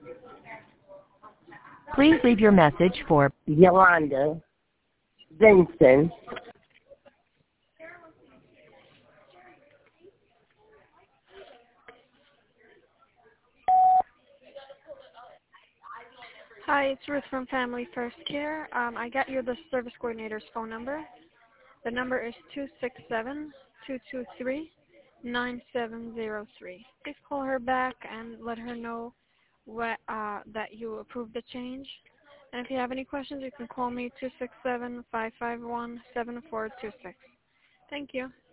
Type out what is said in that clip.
Please leave your message for Yolanda Vincent. Hi, it's Ruth from Family First Care. I got you the service coordinator's phone number. The number is 267-223-9703. Please call her back and let her know that you approved the change. And if you have any questions, you can call me 267-551-7426. Thank you.